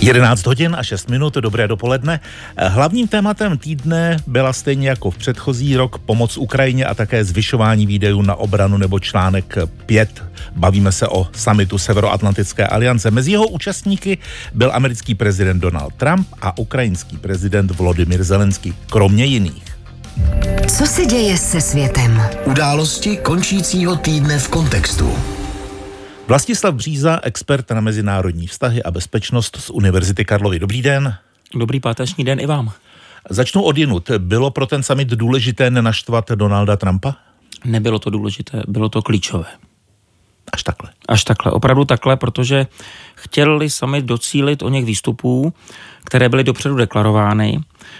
11 hodin a 6 minut, dobré dopoledne. Hlavním tématem týdne byla stejně jako v předchozí rok pomoc Ukrajině a také zvyšování výdajů na obranu nebo článek 5. Bavíme se o summitu Severoatlantické aliance. Mezi jeho účastníky byl americký prezident Donald Trump a ukrajinský prezident Volodymyr Zelenský, kromě jiných. Co se děje se světem? Události končícího týdne v kontextu. Vlastislav Bříza, expert na mezinárodní vztahy a bezpečnost z Univerzity Karlovy. Dobrý den. Dobrý páteční den i vám. Začnu odjinud. Bylo pro ten summit důležité nenaštvat Donalda Trumpa? Nebylo to důležité, bylo to klíčové. Až takhle? Až takhle, opravdu takhle, protože chtěli summit docílit o něch výstupů, které byly dopředu deklarovány,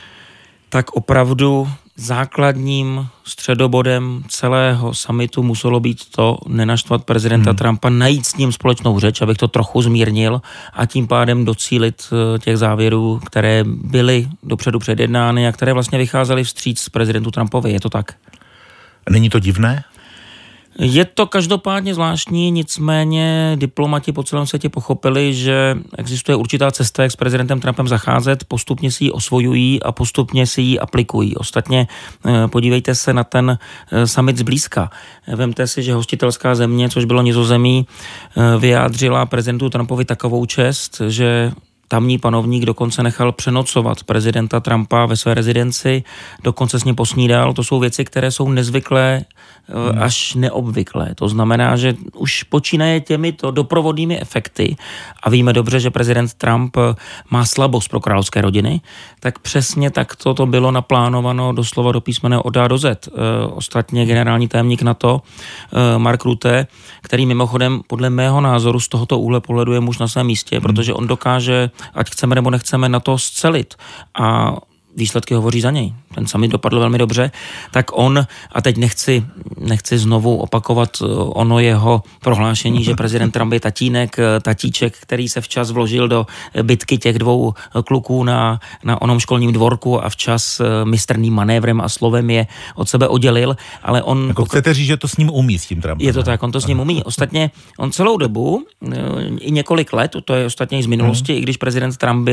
tak opravdu základním středobodem celého summitu muselo být to nenaštvat prezidenta Trumpa, najít s ním společnou řeč, abych to trochu zmírnil a tím pádem docílit těch závěrů, které byly dopředu předjednány a které vlastně vycházely vstříc prezidentu Trumpovi. Je to tak? Není to divné? Je to každopádně zvláštní, nicméně diplomati po celém světě pochopili, že existuje určitá cesta, jak s prezidentem Trumpem zacházet, postupně si ji osvojují a postupně si ji aplikují. Ostatně podívejte se na ten summit zblízka. Vemte si, že hostitelská země, což bylo Nizozemí, vyjádřila prezidentu Trumpovi takovou čest, že tamní panovník dokonce nechal přenocovat prezidenta Trumpa ve své rezidenci, dokonce s ním posnídal. To jsou věci, které jsou nezvyklé až neobvyklé. To znamená, že už počínaje těmito doprovodnými efekty a víme dobře, že prezident Trump má slabost pro královské rodiny, tak přesně takto to bylo naplánováno doslova do písmene od A do Z. Ostatně generální tajemník NATO Mark Rutte, který mimochodem podle mého názoru z tohoto úhle pohledu je muž na svém místě, protože on dokáže, ať chceme nebo nechceme, NATO scelit a výsledky hovoří za něj. Ten summit dopadl velmi dobře, tak on, a teď nechci znovu opakovat ono jeho prohlášení, že prezident Trump je tatíček, který se včas vložil do bitky těch dvou kluků na onom školním dvorku a včas mistrným manévrem a slovem je od sebe oddělil, ale on... Jako chcete říct, že to s ním umí, s tím Trumpem? Je to tak, on to s ním umí. Ostatně on celou dobu, i několik let, to je ostatně i z minulosti, i když prezident Trump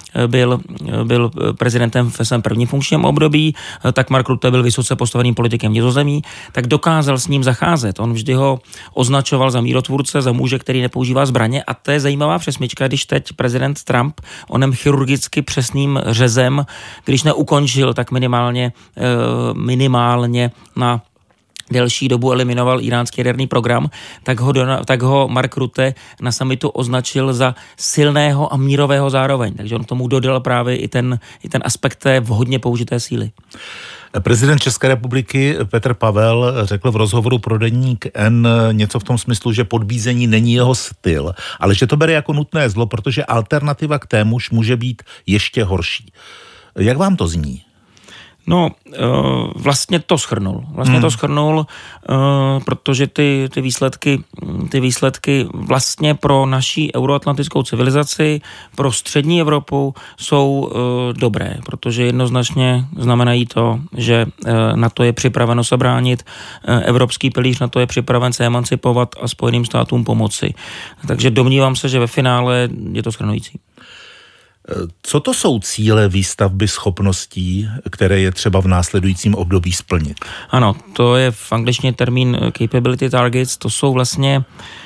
byl prezidentem ve svém prvním funkčním období, tak Mark Rutte byl vysoce postaveným politikem Nizozemí, tak dokázal s ním zacházet. On vždy ho označoval za mírotvůrce, za muže, který nepoužívá zbraně a to je zajímavá přesmička, když teď prezident Trump onem chirurgicky přesným řezem, když neukončil, tak minimálně na delší dobu eliminoval iránský jaderný program, tak ho Mark Rutte na summitu označil za silného a mírového zároveň. Takže on k tomu dodal právě i ten aspekt té vhodně použité síly. Prezident České republiky Petr Pavel řekl v rozhovoru pro deník N něco v tom smyslu, že podbízení není jeho styl, ale že to bere jako nutné zlo, protože alternativa k témuž může být ještě horší. Jak vám to zní? No, vlastně to shrnul, protože ty výsledky vlastně pro naší euroatlantickou civilizaci, pro střední Evropu jsou dobré, protože jednoznačně znamenají to, že NATO je připraveno se bránit, evropský pilíř NATO je připraven se emancipovat a Spojeným státům pomoci. Takže domnívám se, že ve finále je to shrnující. Co to jsou cíle výstavby schopností, které je třeba v následujícím období splnit? Ano, to je v angličtině termín capability targets, to jsou vlastně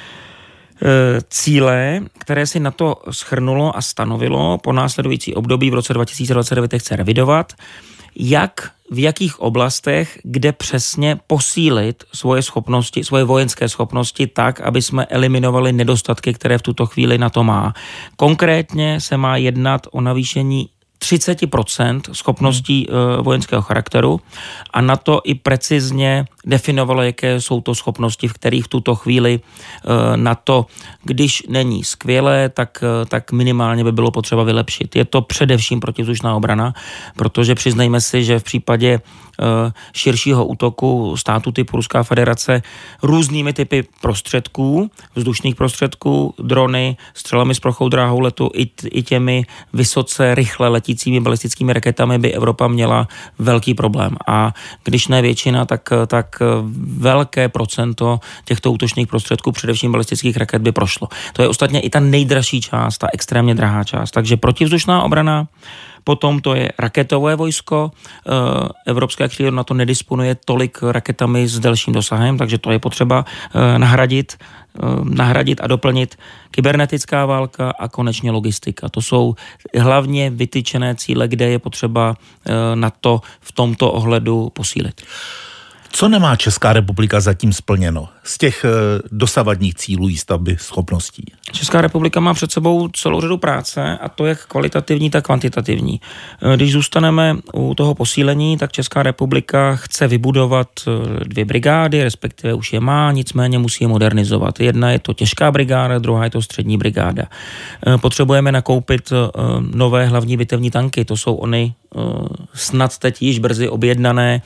cíle, které si NATO shrnulo a stanovilo po následující období v roce 2029 chce revidovat, v jakých oblastech, kde přesně posílit svoje schopnosti, svoje vojenské schopnosti tak, aby jsme eliminovali nedostatky, které v tuto chvíli NATO má. Konkrétně se má jednat o navýšení 30% schopností vojenského charakteru a NATO i precizně definovalo, jaké jsou to schopnosti, v kterých v tuto chvíli NATO, když není skvělé, tak minimálně by bylo potřeba vylepšit. Je to především protivzdušná obrana, protože přiznejme si, že v případě širšího útoku státu typu Ruská federace různými typy prostředků, vzdušných prostředků, drony, střelami s plochou dráhou letu i těmi vysoce rychle letícími letícími balistickými raketami by Evropa měla velký problém. A když ne většina, tak velké procento těchto útočných prostředků, především balistických raket, by prošlo. To je ostatně i ta nejdražší část, ta extrémně drahá část. Takže protivzdušná obrana, potom to je raketové vojsko. Evropské křídlo na to nedisponuje tolik raketami s delším dosahem, takže to je potřeba nahradit a doplnit. Kybernetická válka a konečně logistika. To jsou hlavně vytyčené cíle, kde je potřeba na to v tomto ohledu posílit. Co nemá Česká republika zatím splněno z těch dosavadních cílů výstavby schopností? Česká republika má před sebou celou řadu práce, a to jak kvalitativní, tak kvantitativní. Když zůstaneme u toho posílení, tak Česká republika chce vybudovat 2 brigády, respektive už je má, nicméně musí je modernizovat. Jedna je to těžká brigáda, druhá je to střední brigáda. Potřebujeme nakoupit nové hlavní bitevní tanky, to jsou ony snad teď již brzy objednané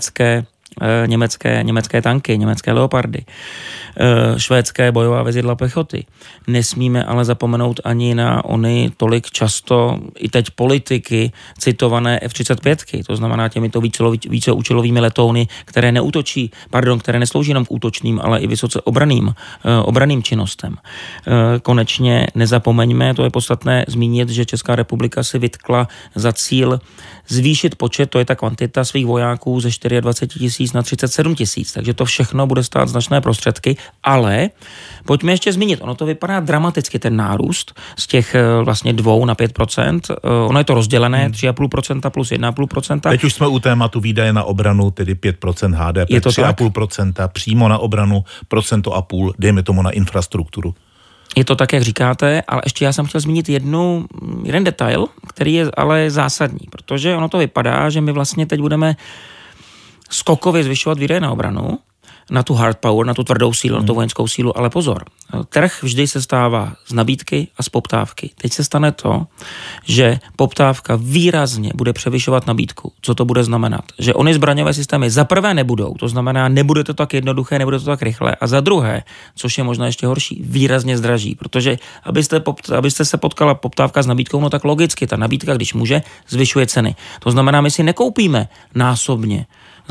německé tanky, německé leopardy, švédské bojová vezidla pechoty. Nesmíme ale zapomenout ani na ony tolik často i teď politiky citované F-35, to znamená těmito víceúčelovými letouny, které které neslouží jenom k útočným, ale i vysoce obraným činnostem. Konečně nezapomeňme, to je podstatné zmínit, že Česká republika si vytkla za cíl zvýšit počet, to je ta kvantita svých vojáků ze 24 000 na 37 000, takže to všechno bude stát značné prostředky, ale pojďme ještě zmínit, ono to vypadá dramaticky, ten nárůst z těch vlastně 2 na 5%, ono je to rozdělené 3,5% plus 1,5%. Teď už jsme u tématu výdaje na obranu, tedy 5% HDP, je to 3,5% přímo na obranu, 1,5%, dejme tomu na infrastrukturu. Je to tak, jak říkáte, ale ještě já jsem chtěl zmínit jeden detail, který je ale zásadní, protože ono to vypadá, že my vlastně teď budeme skokově zvyšovat výdaje na obranu, na tu hard power, na tu tvrdou sílu, na tu vojenskou sílu, ale pozor, trh vždy se stává z nabídky a z poptávky. Teď se stane to, že poptávka výrazně bude převyšovat nabídku. Co to bude znamenat? Že ony zbraňové systémy za prvé nebudou, to znamená, nebude to tak jednoduché, nebude to tak rychle, a za druhé, což je možná ještě horší, výrazně zdraží, protože abyste se potkala poptávka s nabídkou, no tak logicky ta nabídka, když může, zvyšuje ceny. To znamená, my si nekoupíme násobně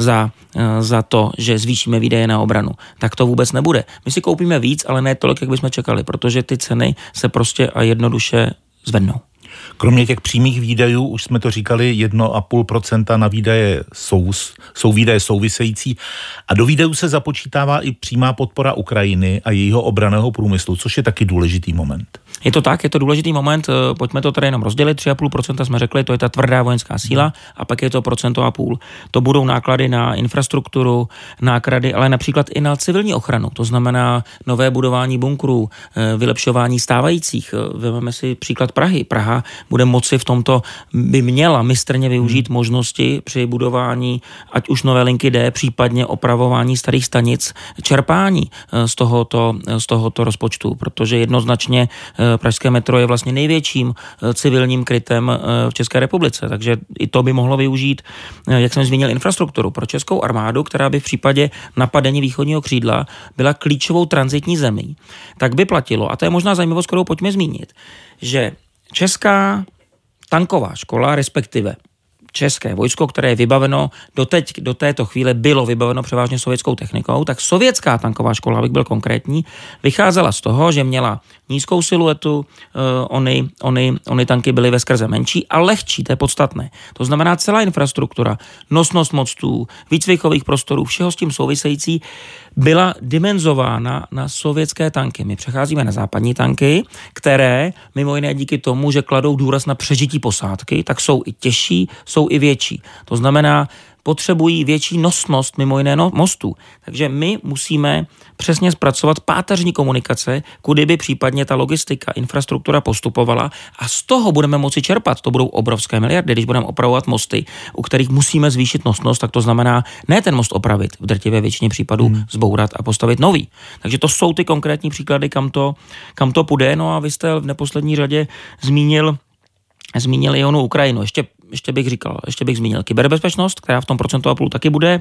za to, že zvýšíme výdaje na obranu. Tak to vůbec nebude. My si koupíme víc, ale ne tolik, jak bychom čekali, protože ty ceny se prostě a jednoduše zvednou. Kromě těch přímých výdajů, už jsme to říkali, 1,5% na výdaje jsou výdaje související, a do výdajů se započítává i přímá podpora Ukrajiny a jejího obranného průmyslu, což je taky důležitý moment. Je to tak, je to důležitý moment, pojďme to tady jenom rozdělit, 3,5% jsme řekli, to je ta tvrdá vojenská síla, a pak je to 1,5%. To budou náklady na infrastrukturu, náklady, ale například i na civilní ochranu, to znamená nové budování bunkrů, vylepšování stávajících. Vezmeme si příklad Prahy. Praha bude moci v tomto, by měla mistrně využít možnosti při budování ať už nové linky D, případně opravování starých stanic, čerpání z tohoto rozpočtu, protože jednoznačně pražské metro je vlastně největším civilním krytem v České republice, takže i to by mohlo využít, jak jsem zmínil, infrastrukturu pro českou armádu, která by v případě napadení východního křídla byla klíčovou tranzitní zemí. Tak by platilo, a to je možná zajímavost, kterou pojďme zmínit, že česká tanková škola, respektive české vojsko, které je vybaveno, do této chvíle bylo vybaveno převážně sovětskou technikou, tak sovětská tanková škola, abych byl konkrétní, vycházela z toho, že měla nízkou siluetu, ony tanky byly veskrze menší a lehčí, to je podstatné. To znamená, celá infrastruktura, nosnost mostů, výcvikových prostorů, všeho s tím související, byla dimenzována na sovětské tanky. My přecházíme na západní tanky, které mimo jiné díky tomu, že kladou důraz na přežití posádky, tak jsou i těžší, jsou i větší. To znamená, potřebují větší nosnost mimo jiné mostů. Takže my musíme přesně zpracovat páteřní komunikace, kudy by případně ta logistika, infrastruktura postupovala, a z toho budeme moci čerpat. To budou obrovské miliardy, když budeme opravovat mosty, u kterých musíme zvýšit nosnost, tak to znamená ne ten most opravit, v drtivé většině případů zbourat a postavit nový. Takže to jsou ty konkrétní příklady, kam to půjde. No a vy jste v neposlední řadě zmínil i onu Ukrajinu. Ještě bych zmínil kyberbezpečnost, která v tom 1,5% taky bude.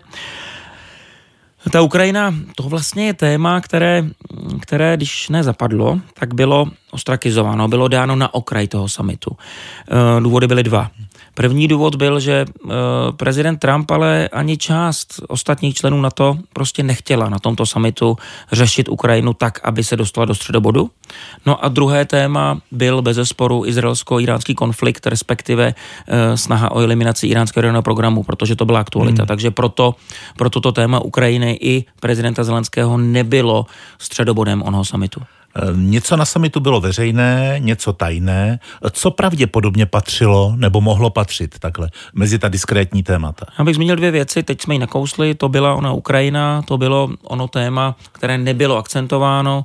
Ta Ukrajina, to vlastně je téma, které když nezapadlo, tak bylo ostrakizováno, bylo dáno na okraj toho summitu. Důvody byly dva. První důvod byl, že prezident Trump, ale ani část ostatních členů NATO prostě nechtěla na tomto summitu řešit Ukrajinu tak, aby se dostala do středobodu. No a druhé téma byl bezesporu izraelsko-iránský konflikt, respektive snaha o eliminaci iránského jaderného programu, protože to byla aktualita. Takže proto to téma Ukrajiny i prezidenta Zelenského nebylo středobodem onoho summitu. Něco na summitu bylo veřejné, něco tajné. Co pravděpodobně patřilo nebo mohlo patřit takhle mezi ta diskrétní témata? Já bych zmínil dvě věci, teď jsme ji nakousli, to byla ona Ukrajina, to bylo ono téma, které nebylo akcentováno,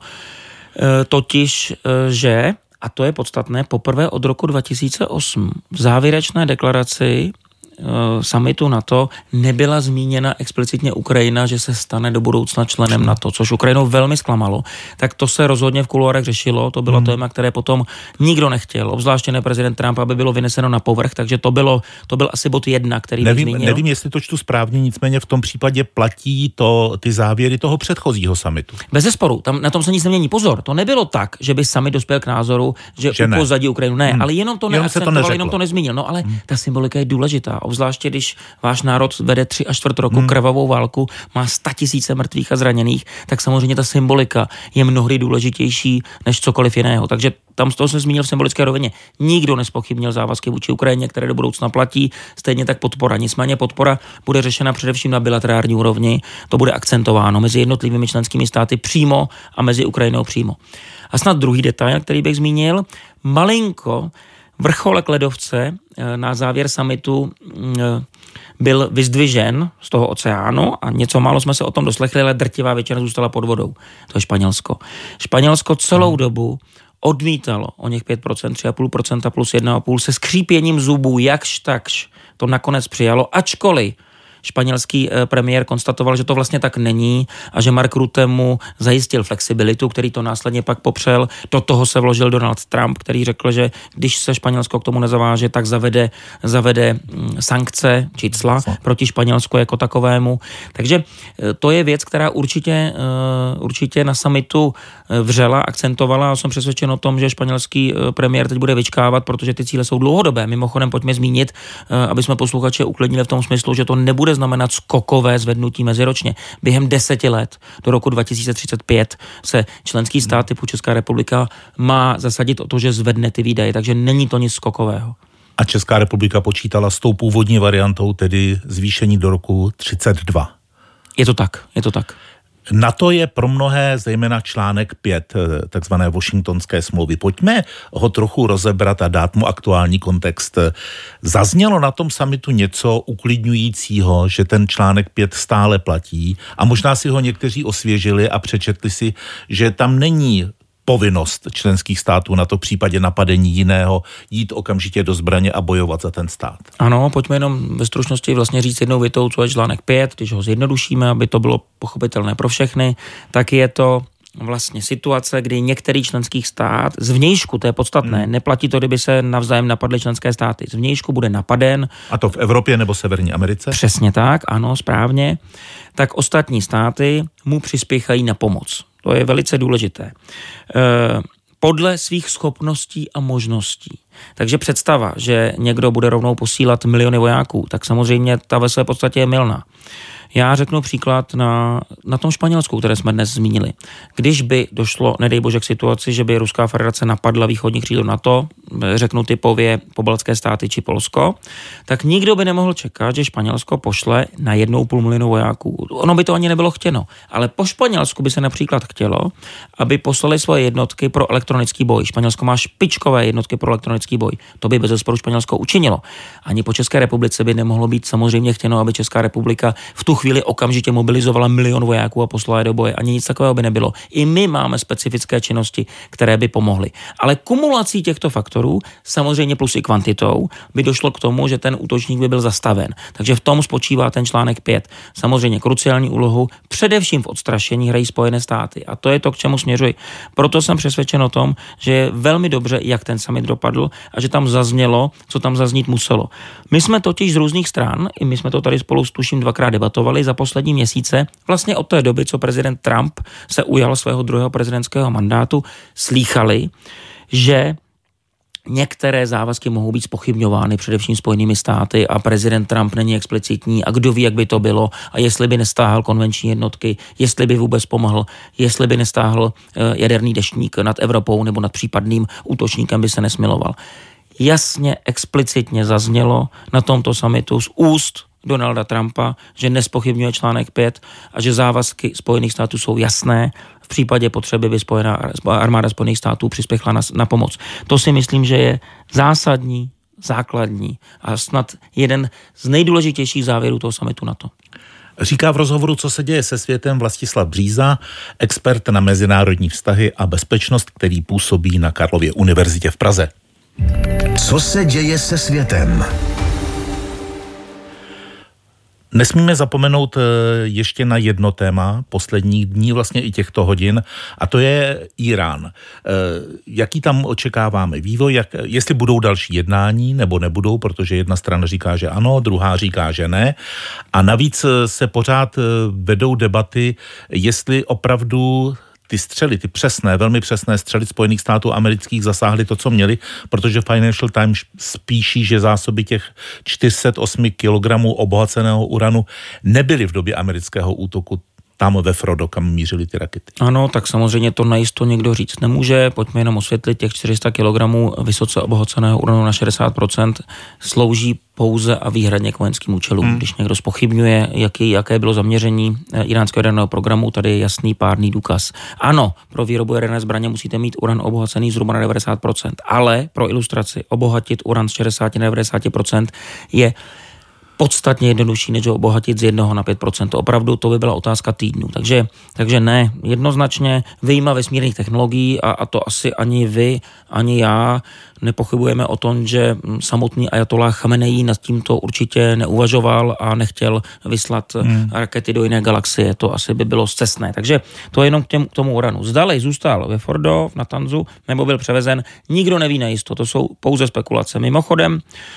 totiž, že, a to je podstatné, poprvé od roku 2008 v závěrečné deklaraci summitu NATO nebyla zmíněna explicitně Ukrajina, že se stane do budoucna členem NATO, což Ukrajinu velmi zklamalo. Tak to se rozhodně v kuloárech řešilo, to bylo téma, které potom nikdo nechtěl, obzvláště ne prezident Trump, aby bylo vyneseno na povrch, takže to byl asi bod 1, který bych zmínil. Nevím, jestli to čtu správně, nicméně v tom případě platí ty závěry toho předchozího summitu. Bezesporu, na tom se nic nemění. Pozor, to nebylo tak, že by summit dospěl k názoru, že upozadí Ukrajinu. Ne, ale jenom to neakcentoval, jenom to nezmínil. No ale ta symbolika je důležitá. Obzvláště když váš národ vede 3 až 4 roku krvavou válku, má 100 000 mrtvých a zraněných, tak samozřejmě ta symbolika je mnohdy důležitější než cokoliv jiného. Takže tam z toho jsem zmínil v symbolické rovině. Nikdo nespochybnil závazky vůči Ukrajině, které do budoucna platí, stejně tak podpora. Nicméně podpora bude řešena především na bilaterální úrovni, to bude akcentováno mezi jednotlivými členskými státy přímo a mezi Ukrajinou přímo. A snad druhý detail, který bych zmínil, malinko vrcholek ledovce na závěr summitu byl vyzdvižen z toho oceánu a něco málo jsme se o tom doslechli, ale drtivá většina zůstala pod vodou. To je Španělsko. Španělsko celou dobu odmítalo o něch 5%, 3,5% plus 1,5% se skřípěním zubů, jakž takž to nakonec přijalo, ačkoliv španělský premiér konstatoval, že to vlastně tak není a že Mark Rutte mu zajistil flexibilitu, který to následně pak popřel. Do toho se vložil Donald Trump, který řekl, že když se Španělsko k tomu nezaváže, tak zavede sankce či cla proti Španělsku jako takovému. Takže to je věc, která určitě na summitu vřela, akcentovala a jsem přesvědčen o tom, že španělský premiér teď bude vyčkávat, protože ty cíle jsou dlouhodobé. Mimochodem pojďme zmínit, aby jsme posluchače uklidnili v tom smyslu, že to nebude znamenat skokové zvednutí meziročně. Během 10 let do roku 2035 se členský stát typu Česká republika má zasadit o to, že zvedne ty výdaje, takže není to nic skokového. A Česká republika počítala s tou původní variantou, tedy zvýšení do roku 32. Je to tak. NATO je pro mnohé zejména článek 5 takzvané Washingtonské smlouvy. Pojďme ho trochu rozebrat a dát mu aktuální kontext. Zaznělo na tom summitu něco uklidňujícího, že ten článek 5 stále platí a možná si ho někteří osvěžili a přečetli si, že tam není povinnost členských států na to v případě napadení jiného jít okamžitě do zbraně a bojovat za ten stát. Ano, pojďme jenom ve stručnosti vlastně říct jednou větou, co je článek 5, když ho zjednodušíme, aby to bylo pochopitelné pro všechny, tak je to vlastně situace, kdy některý členský stát zvnějšku, to je podstatné, neplatí to, kdyby se navzájem napadly členské státy. Zvnějšku bude napaden. A to v Evropě nebo Severní Americe? Přesně tak, ano, správně. Tak ostatní státy mu přispěchají na pomoc. To je velice důležité. Podle svých schopností a možností. Takže představa, že někdo bude rovnou posílat miliony vojáků, tak samozřejmě ta ve své podstatě je mylná. Já řeknu příklad na tom Španělsku, které jsme dnes zmínili. Když by došlo, nedej bože, k situaci, že by Ruská federace napadla východní křídlo NATO, řeknu typově pobaltské státy či Polsko, tak nikdo by nemohl čekat, že Španělsko pošle na 1,5 milionu vojáků. Ono by to ani nebylo chtěno, ale po Španělsku by se například chtělo, aby poslali svoje jednotky pro elektronický boj. Španělsko má špičkové jednotky pro elektronický boj. To by bezesporu Španělsko učinilo. Ani po České republice by nemohlo být samozřejmě chtěno, aby Česká republika v tu chvíli okamžitě mobilizovala 1 milion vojáků a poslala je do boje. Ani nic takového by nebylo. I my máme specifické činnosti, které by pomohly. Ale kumulací těchto faktorů faktorů, samozřejmě plus i kvantitou, by došlo k tomu, že ten útočník by byl zastaven. Takže v tom spočívá ten článek 5. Samozřejmě kruciální úlohu především v odstrašení hrají Spojené státy. A to je to, k čemu směřuji. Proto jsem přesvědčen o tom, že je velmi dobře, jak ten summit dopadl a že tam zaznělo, co tam zaznít muselo. My jsme totiž z různých stran, i my jsme to tady spolu tuším dvakrát debatovali za poslední měsíce, vlastně od té doby, co prezident Trump se ujal svého druhého prezidentského mandátu, slýchali, že některé závazky mohou být zpochybňovány především Spojenými státy a prezident Trump není explicitní a kdo ví, jak by to bylo a jestli by nestáhl konvenční jednotky, jestli by vůbec pomohl, jestli by nestáhl jaderný deštník nad Evropou nebo nad případným útočníkem by se nesmiloval. Jasně, explicitně zaznělo na tomto summitu z úst Donalda Trumpa, že nespochybňuje článek 5 a že závazky Spojených států jsou jasné. V případě potřeby by armáda Spojených států přispěchla na pomoc. To si myslím, že je zásadní, základní a snad jeden z nejdůležitějších závěrů toho summitu NATO. Říká v rozhovoru, co se děje se světem, Vlastislav Bříza, expert na mezinárodní vztahy a bezpečnost, který působí na Karlově univerzitě v Praze. Co se děje se světem? Nesmíme zapomenout ještě na jedno téma posledních dní, vlastně i těchto hodin, a to je Irán. Jaký tam očekáváme vývoj, jestli budou další jednání nebo nebudou, protože jedna strana říká, že ano, druhá říká, že ne. A navíc se pořád vedou debaty, jestli opravdu ty střely, ty přesné, velmi přesné střely Spojených států amerických zasáhly to, co měli, protože Financial Times spíší, že zásoby těch 408 kilogramů obohaceného uranu nebyly v době amerického útoku tam ve Frodo, kam mířily ty rakety. Ano, tak samozřejmě to najisto někdo říct nemůže. Pojďme jenom osvětlit, těch 400 kg vysoce obohaceného uranu na 60% slouží pouze a výhradně k vojenským účelům. Když někdo zpochybňuje, jaké bylo zaměření iránského jaderného programu, tady je jasný pádný důkaz. Ano, pro výrobu jaderné zbraně musíte mít uran obohacený zhruba na 90%, ale pro ilustraci obohatit uran z 60 na 90% je podstatně jednodušší, než ho obohatit z 1 na 5%. Opravdu to by byla otázka týdnů. Takže ne, jednoznačně vyjma vesmírných technologií a to asi ani vy, ani já nepochybujeme o tom, že samotný ajatolláh Chameneí nad tímto určitě neuvažoval a nechtěl vyslat rakety do jiné galaxie. To asi by bylo scestné. Takže to je jenom k tomu uranu. Zdalej zůstal ve Fordo, v Natanzu, nebo byl převezen, nikdo neví najisto. To jsou pouze spekulace. Mimochodem,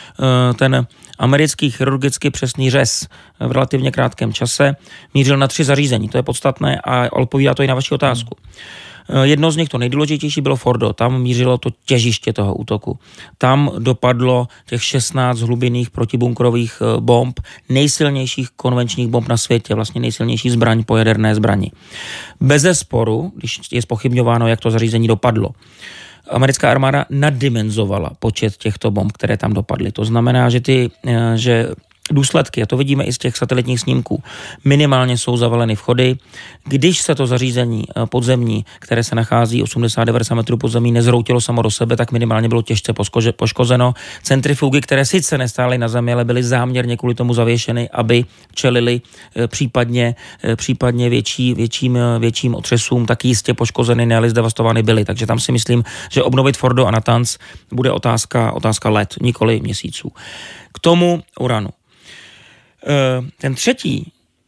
ten americký chirurgicky přesný řez v relativně krátkém čase mířil na 3 zařízení. To je podstatné a odpovídá to i na vaši otázku. Jedno z nich, to nejdůležitější, bylo Fordo. Tam mířilo to těžiště toho útoku. Tam dopadlo těch 16 hlubinných protibunkrových bomb, nejsilnějších konvenčních bomb na světě, vlastně nejsilnější zbraň po jaderné zbrani. Bezesporu, když je zpochybňováno, jak to zařízení dopadlo, americká armáda naddimenzovala počet těchto bomb, které tam dopadly. To znamená, že důsledky, a to vidíme i z těch satelitních snímků, minimálně jsou zavaleny vchody. Když se to zařízení podzemní, které se nachází 80-90 metrů pod zemí, nezhroutilo samo do sebe, tak minimálně bylo těžce poškozeno. Centrifugy, které sice nestály na zemi, ale byly záměrně kvůli tomu zavěšeny, aby čelili případně větším otřesům, tak jistě poškozeny, ne-li zdevastovány byly. Takže tam si myslím, že obnovit Fordo a Natanz bude otázka let, nikoli měsíců. K tomu uranu. Ten třetí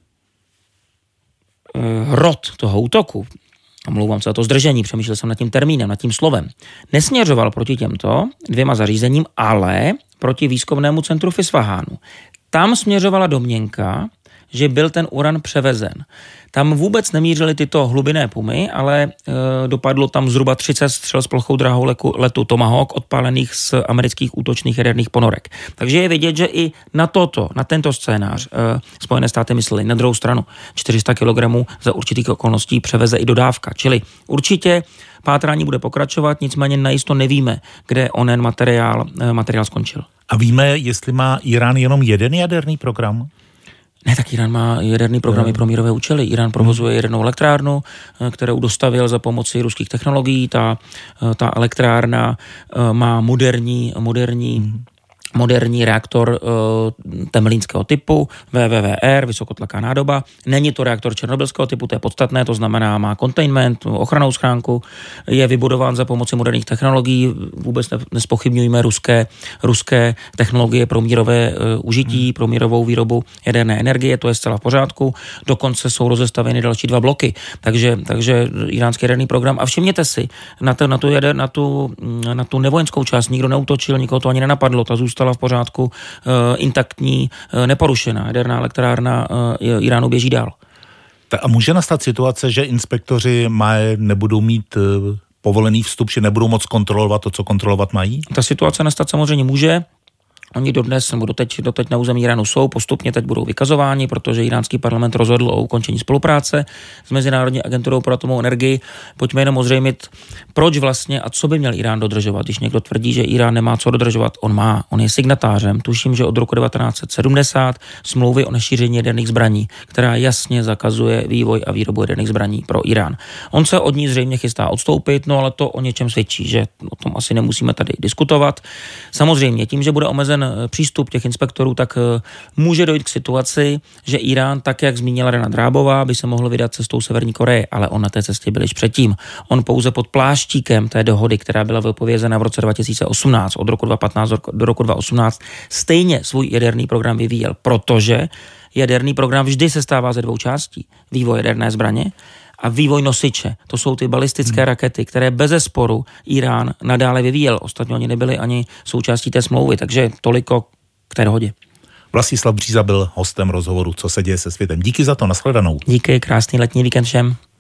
rod toho útoku, omlouvám se za to zdržení, přemýšlel jsem nad tím termínem, nad tím slovem, nesměřoval proti těmto 2 zařízením, ale proti výzkumnému centru v Isfahánu. Tam směřovala domněnka, že byl ten uran převezen. Tam vůbec nemířily tyto hlubinné pumy, ale dopadlo tam zhruba 30 střel s plochou drahou letu Tomahawk odpálených z amerických útočných jaderných ponorek. Takže je vidět, že i na tento scénář Spojené státy mysleli. Na druhou stranu 400 kg za určitých okolností převeze i dodávka. Čili určitě pátrání bude pokračovat, nicméně najisto nevíme, kde onen materiál skončil. A víme, jestli má Irán jenom jeden jaderný program? Ne, tak Irán má jaderný program pro mírové účely. Irán provozuje jadernou elektrárnu, kterou dostavil za pomoci ruských technologií. Ta elektrárna má moderní moderní reaktor temelínského typu, VVVR, vysokotlaká nádoba. Není to reaktor černobylského typu, to je podstatné, to znamená, má containment, ochrannou schránku, je vybudován za pomoci moderních technologií, vůbec nespochybňujeme ruské technologie pro mírové užití, pro mírovou výrobu jaderné energie, to je zcela v pořádku, dokonce jsou rozestaveny další 2 bloky, takže iránský jaderný program. A všimněte si, na tu nevojenskou část nikdo neútočil, nikoho to ani nenapadlo, ta zůstala v pořádku, intaktní, neporušená. Jaderná elektrárna Iránu běží dál. A může nastat situace, že inspektoři nebudou mít povolený vstup, že nebudou moc kontrolovat to, co kontrolovat mají? Ta situace nastat samozřejmě může. Oni dodnes nebo doteď na území Iránu jsou, postupně teď budou vykazováni, protože iránský parlament rozhodl o ukončení spolupráce s Mezinárodní agenturou pro atomovou energii. Pojďme jenom ozřejmit, proč vlastně a co by měl Irán dodržovat. Když někdo tvrdí, že Irán nemá co dodržovat, on je signatářem. Tuším, že od roku 1970 smlouvy o nešíření jaderných zbraní, která jasně zakazuje vývoj a výrobu jaderných zbraní pro Irán. On se od ní zřejmě chystá odstoupit, no ale to o něčem svědčí, že o tom asi nemusíme tady diskutovat. Samozřejmě tím, že bude omezen přístup těch inspektorů, tak může dojít k situaci, že Irán, tak jak zmínila Rena Drábová, by se mohl vydat cestou Severní Koreje, ale on na té cestě byl již předtím. On pouze pod pláštíkem té dohody, která byla vypovězena v roce 2018, od roku 2015 do roku 2018, stejně svůj jaderný program vyvíjel, protože jaderný program vždy se stává ze 2 částí. Vývoj jaderné zbraně a vývoj nosiče. To jsou ty balistické rakety, které bezesporu Irán nadále vyvíjel. Ostatně oni nebyli ani součástí té smlouvy, takže toliko k té dohodě. Vlastislav Bříza byl hostem rozhovoru Co se děje se světem. Díky za to, nashledanou. Díky, krásný letní víkend všem.